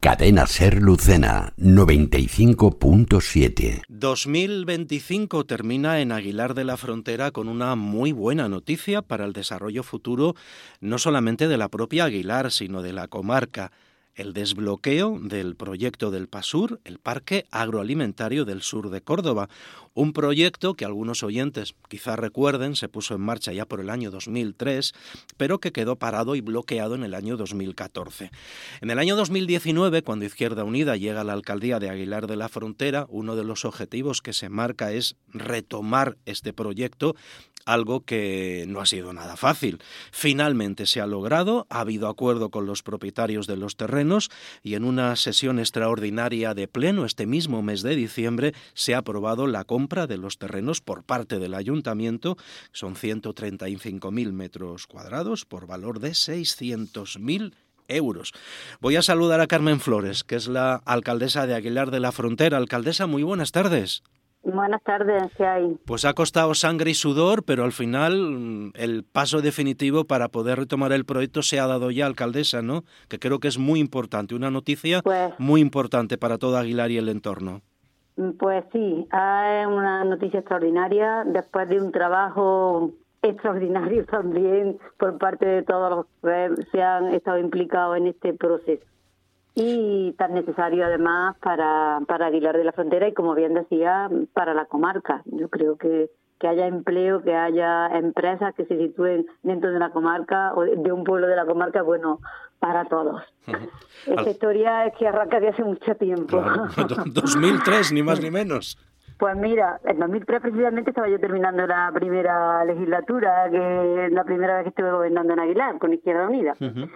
Cadena Ser Lucena 95.7. 2025 termina en Aguilar de la Frontera con una muy buena noticia para el desarrollo futuro no solamente de la propia Aguilar, sino de la comarca. El desbloqueo del proyecto del PASUR, el Parque Agroalimentario del Sur de Córdoba. Un proyecto que algunos oyentes quizás recuerden se puso en marcha ya por el año 2003, pero que quedó parado y bloqueado en el año 2014. En el año 2019, cuando Izquierda Unida llega a la alcaldía de Aguilar de la Frontera, uno de los objetivos que se marca es retomar este proyecto, algo que no ha sido nada fácil. Finalmente se ha logrado, ha habido acuerdo con los propietarios de los terrenos y en una sesión extraordinaria de pleno este mismo mes de diciembre se ha aprobado la compra de los terrenos por parte del ayuntamiento. Son 135.000 metros cuadrados por valor de 600.000 euros. Voy a saludar a Carmen Flores, que es la alcaldesa de Aguilar de la Frontera. Alcaldesa, muy buenas tardes. Buenas tardes, ¿qué hay? Pues ha costado sangre y sudor, pero al final el paso definitivo para poder retomar el proyecto se ha dado ya, alcaldesa, ¿no? Que creo que es muy importante, una noticia muy importante para todo Aguilar y el entorno. Pues sí, es una noticia extraordinaria, después de un trabajo extraordinario también por parte de todos los que se han estado implicados en este proceso. Y tan necesario además para Aguilar de la Frontera y, como bien decía, para la comarca. Yo creo que haya empleo, que haya empresas que se sitúen dentro de una comarca o de un pueblo de la comarca, bueno, para todos. Esta historia es que arranca de hace mucho tiempo. Claro. 2003, ni más ni menos. Pues mira, en 2003 precisamente estaba yo terminando la primera legislatura, que es la primera vez que estuve gobernando en Aguilar, con Izquierda Unida.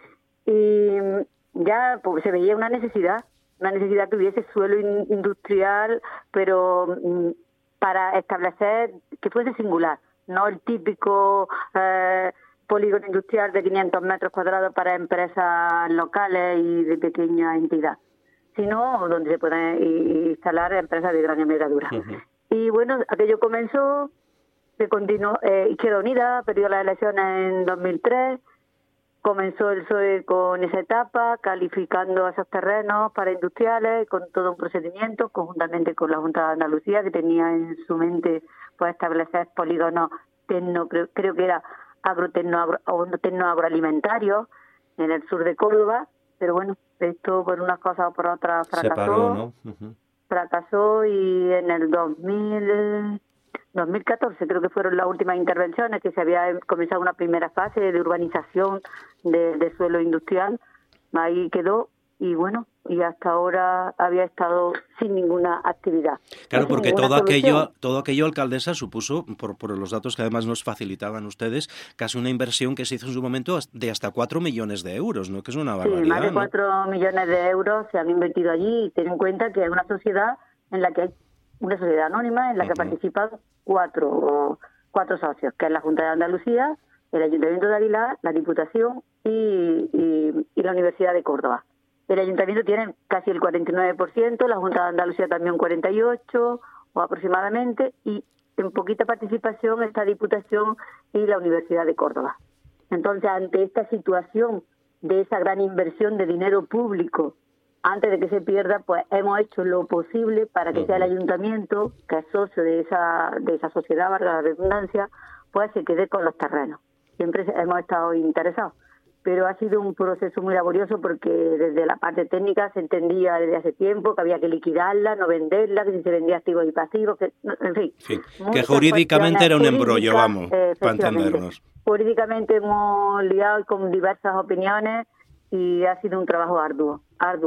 Y ya pues, se veía una necesidad que hubiese suelo industrial, pero para establecer que fuese singular, no el típico polígono industrial de 500 metros cuadrados para empresas locales y de pequeña entidad, sino donde se puedan instalar empresas de gran envergadura. Y bueno, aquello comenzó, se continuó, Izquierda Unida perdió las elecciones en 2003, comenzó el PSOE con esa etapa, calificando esos terrenos para industriales, con todo un procedimiento, conjuntamente con la Junta de Andalucía, que tenía en su mente pues establecer polígonos creo que era tecnoagroalimentarios en el sur de Córdoba, pero bueno, esto por unas cosas o por otras fracasó. Se paró, ¿no? Fracasó y en el 2014 creo que fueron las últimas intervenciones, que se había comenzado una primera fase de urbanización de suelo industrial. Ahí quedó y bueno, y hasta ahora había estado sin ninguna actividad. Claro, porque todo aquello, alcaldesa, supuso, por los datos que además nos facilitaban ustedes, casi una inversión que se hizo en su momento de hasta 4 millones de euros, ¿no? Que es una barbaridad. Sí, más de 4 millones de euros se han invertido allí, y ten en cuenta que es una sociedad en la que hay una sociedad anónima en la que participan cuatro socios, que es la Junta de Andalucía, el Ayuntamiento de Aguilar, la Diputación y la Universidad de Córdoba. El Ayuntamiento tiene casi el 49%, la Junta de Andalucía también un 48% o aproximadamente, y en poquita participación esta Diputación y la Universidad de Córdoba. Entonces, ante esta situación de esa gran inversión de dinero público, antes de que se pierda, pues hemos hecho lo posible para que sea el ayuntamiento, que es socio de esa sociedad, valga la redundancia, pues se quede con los terrenos. Siempre hemos estado interesados, pero ha sido un proceso muy laborioso porque desde la parte técnica se entendía desde hace tiempo que había que liquidarla, no venderla, que si se vendía activos y pasivos, que, en fin. Sí, que jurídicamente era un embrollo, vamos, para entendernos. Jurídicamente hemos liado con diversas opiniones y ha sido un trabajo arduo.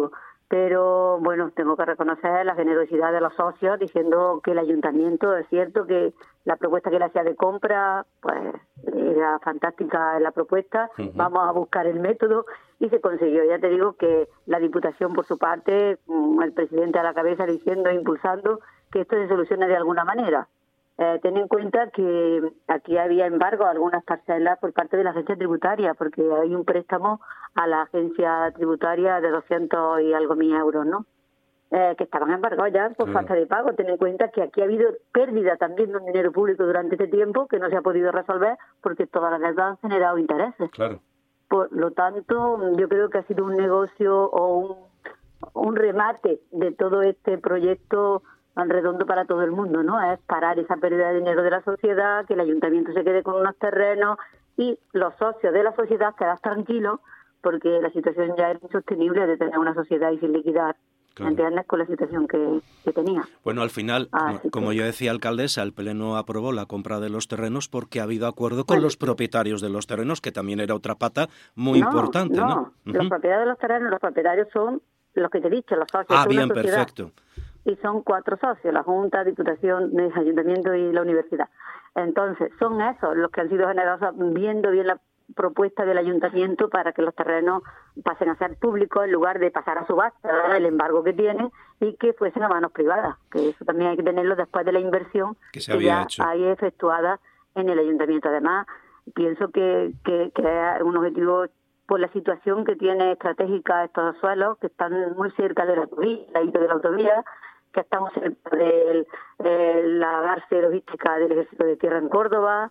Pero bueno, tengo que reconocer la generosidad de los socios diciendo que el ayuntamiento, es cierto que la propuesta que le hacía de compra, pues era fantástica la propuesta, vamos a buscar el método y se consiguió. Ya te digo que la Diputación, por su parte, el presidente a la cabeza diciendo e impulsando que esto se solucione de alguna manera. Ten en cuenta que aquí había embargo a algunas parcelas por parte de la agencia tributaria, porque hay un préstamo a la agencia tributaria de 200 y algo mil euros, ¿no? Que estaban embargados ya por falta de pago. Ten en cuenta que aquí ha habido pérdida también de un dinero público durante este tiempo que no se ha podido resolver porque todas las deudas han generado intereses. Claro. Por lo tanto, yo creo que ha sido un negocio o un remate de todo este proyecto redondo para todo el mundo, ¿no? Es parar esa pérdida de dinero de la sociedad, que el ayuntamiento se quede con unos terrenos y los socios de la sociedad quedar tranquilos, porque la situación ya era insostenible de tener una sociedad y sin liquidar. Claro. ¿Entiendes? Con la situación que tenía. Bueno, al final, como yo decía, alcaldesa, el Pleno aprobó la compra de los terrenos porque ha habido acuerdo con los propietarios de los terrenos, que también era otra pata muy importante, ¿no? Los propietarios de los terrenos, los propietarios son los que te he dicho, los socios. Ah, bien, perfecto. Y son 4 socios, la Junta, Diputación, el Ayuntamiento y la Universidad. Entonces, son esos los que han sido generosos viendo bien la propuesta del ayuntamiento para que los terrenos pasen a ser públicos en lugar de pasar a subasta, el embargo que tienen, y que fuesen a manos privadas, que eso también hay que tenerlo después de la inversión que ya hay efectuada en el ayuntamiento. Además, pienso que es un objetivo por la situación que tiene estratégica estos suelos, que están muy cerca de la autovía, que estamos cerca de la base logística del Ejército de Tierra en Córdoba,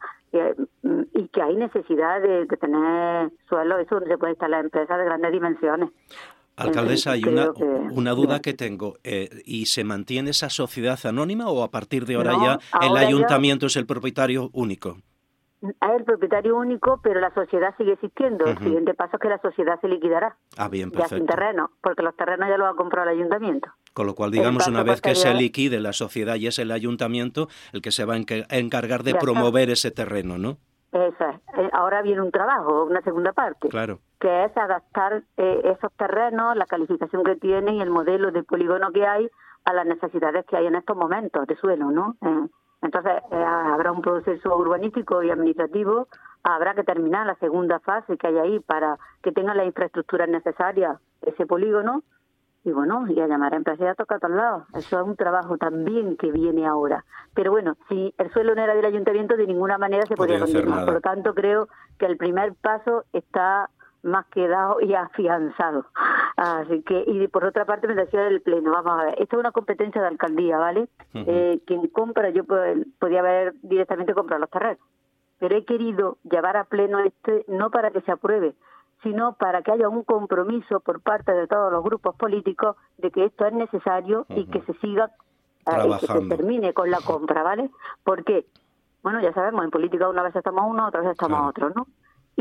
y que hay necesidad de tener suelo, eso donde se pueden instalar empresas de grandes dimensiones. Alcaldesa, hay una duda que tengo. ¿Y se mantiene esa sociedad anónima o a partir de ahora el ayuntamiento es el propietario único? Es el propietario único, pero la sociedad sigue existiendo. El siguiente paso es que la sociedad se liquidará. Ah, bien, perfecto. Ya sin terreno, porque los terrenos ya los ha comprado el ayuntamiento. Con lo cual, digamos, una vez que se liquide la sociedad y es el ayuntamiento el que se va a encargar de promover ese terreno, ¿no? Eso es. Ahora viene un trabajo, una segunda parte. Claro. Que es adaptar esos terrenos, la calificación que tienen y el modelo de polígono que hay a las necesidades que hay en estos momentos de suelo, ¿no? Entonces, habrá un proceso urbanístico y administrativo, habrá que terminar la segunda fase que hay ahí para que tenga las infraestructuras necesarias ese polígono, y bueno, y a llamar a empresas a tocar a todos lados. Eso es un trabajo también que viene ahora. Pero bueno, si el suelo no era del ayuntamiento, de ninguna manera se podía continuar. Por lo tanto, creo que el primer paso está más que dado y afianzado. Así que, y por otra parte me decía del Pleno, vamos a ver, esto es una competencia de alcaldía, ¿vale? Quien compra, yo podía haber directamente comprado los terrenos, pero he querido llevar a Pleno no para que se apruebe, sino para que haya un compromiso por parte de todos los grupos políticos de que esto es necesario y que se siga, y que se termine con la compra, ¿vale? Porque, bueno, ya sabemos, en política una vez estamos uno, otra vez estamos otros, ¿no?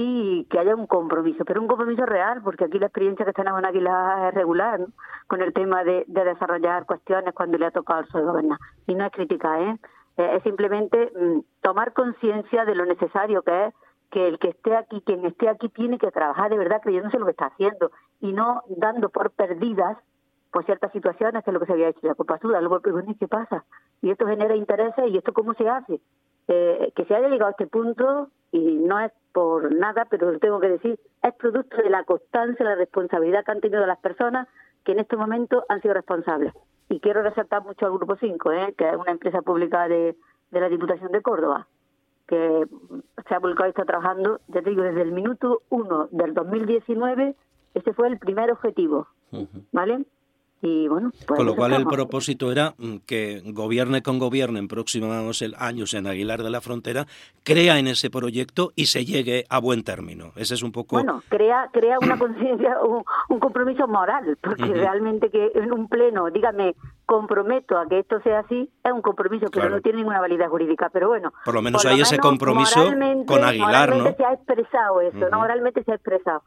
Y que haya un compromiso, pero un compromiso real, porque aquí la experiencia que tenemos en Águilas es regular, ¿no? Con el tema de desarrollar cuestiones cuando le ha tocado al PSOE gobernar. Y no es crítica, es simplemente tomar conciencia de lo necesario que es que el que esté aquí, quien esté aquí, tiene que trabajar de verdad creyéndose lo que está haciendo y no dando por perdidas por ciertas situaciones, que es lo que se había hecho ya con Pasuda. Luego pregunté, ¿qué pasa? Y esto genera intereses, ¿y esto cómo se hace? Que se haya llegado a este punto, y no es por nada, pero lo tengo que decir, es producto de la constancia, la responsabilidad que han tenido las personas que en este momento han sido responsables. Y quiero resaltar mucho al Grupo 5, que es una empresa pública de la Diputación de Córdoba, que se ha volcado y está trabajando, ya te digo, desde el minuto 1 del 2019, ese fue el primer objetivo, ¿vale? Y bueno, pues con lo cual el propósito era que gobierne con gobierne en próximos años en Aguilar de la Frontera, crea en ese proyecto y se llegue a buen término. Ese es un poco... Bueno, crea una conciencia, un compromiso moral, porque realmente que en un pleno, dígame, comprometo a que esto sea así, es un compromiso, pero no tiene ninguna validez jurídica. Pero bueno, por lo menos hay ese compromiso con Aguilar, ¿no? Moralmente se ha expresado eso, ¿no? Moralmente se ha expresado.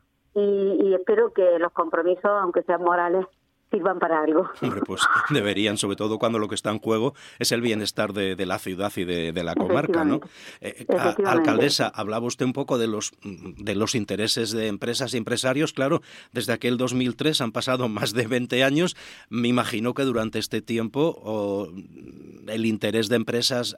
Y espero que los compromisos, aunque sean morales, sirvan para algo. Hombre, pues deberían, sobre todo cuando lo que está en juego es el bienestar de la ciudad y de la comarca, ¿no? Alcaldesa, hablaba usted un poco de los intereses de empresas y empresarios. Claro, desde aquel 2003 han pasado más de 20 años. Me imagino que durante este tiempo el interés de empresas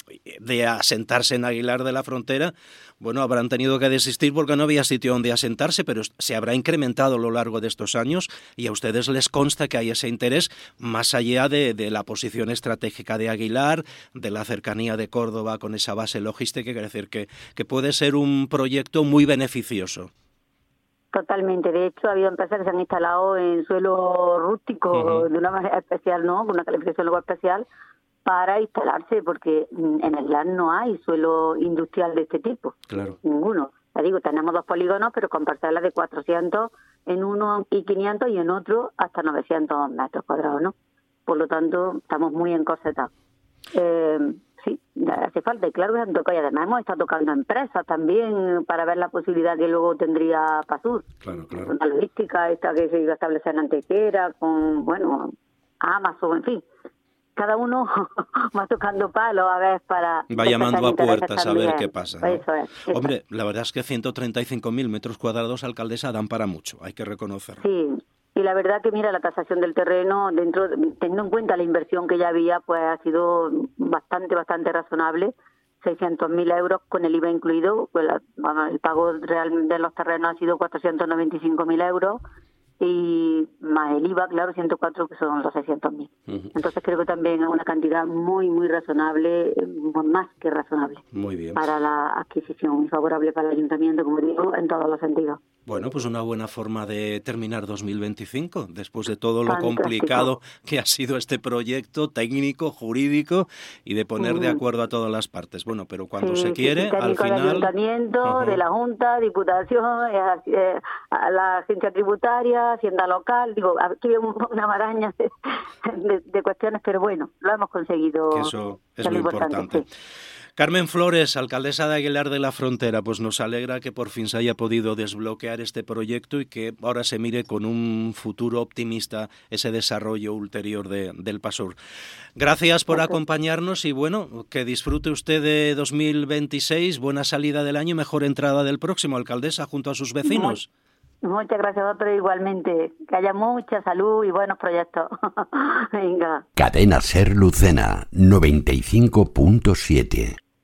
de asentarse en Aguilar de la Frontera, bueno, habrán tenido que desistir porque no había sitio donde asentarse, pero se habrá incrementado a lo largo de estos años y a ustedes les consta que hay ese interés más allá de la posición estratégica de Aguilar, de la cercanía de Córdoba con esa base logística, quiere decir que puede ser un proyecto muy beneficioso. Totalmente. De hecho, ha habido empresas que se han instalado en suelo rústico de una manera especial, ¿no? Con una calificación luego especial para instalarse, porque en Aguilar no hay suelo industrial de este tipo. Claro. Ninguno. Ya digo, tenemos 2 polígonos, pero con parcelas de 400, en uno y 500 y en otro hasta 900 metros cuadrados, ¿no? Por lo tanto, estamos muy encorsetados. Sí, hace falta, y claro que se han tocado, y además hemos estado tocando empresas también para ver la posibilidad que luego tendría Pasur. Claro. Con la logística esta que se iba a establecer en Antequera, con, bueno, Amazon, en fin. Cada uno va tocando palos a ver para... Va llamando a puertas a ver qué pasa, ¿no? Eso es. Hombre, la verdad es que 135.000 metros cuadrados, alcaldesa, dan para mucho, hay que reconocerlo. Sí, y la verdad que, mira, la tasación del terreno, teniendo en cuenta la inversión que ya había, pues ha sido bastante razonable. 600.000 euros con el IVA incluido, pues el pago real de los terrenos ha sido 495.000 euros. Y más el IVA, claro, 104, que son los 600.000. Entonces creo que también es una cantidad muy razonable, más que razonable. Muy bien. Para la adquisición y favorable para el ayuntamiento, como digo, en todos los sentidos. Bueno, pues una buena forma de terminar 2025, después de todo lo complicado que ha sido este proyecto técnico, jurídico, y de poner de acuerdo a todas las partes. Bueno, pero cuando se quiere, al final... del ayuntamiento, de la Junta, Diputación, a la agencia tributaria, Hacienda local, digo, aquí hay una maraña de cuestiones, pero bueno, lo hemos conseguido. Que eso es muy importante. Sí. Carmen Flores, alcaldesa de Aguilar de la Frontera, pues nos alegra que por fin se haya podido desbloquear este proyecto y que ahora se mire con un futuro optimista ese desarrollo ulterior del Pasur. Gracias por acompañarnos y bueno, que disfrute usted de 2026, buena salida del año y mejor entrada del próximo, alcaldesa, junto a sus vecinos. Muchas gracias a otros igualmente. Que haya mucha salud y buenos proyectos. Venga. Cadena Ser Lucena 95.7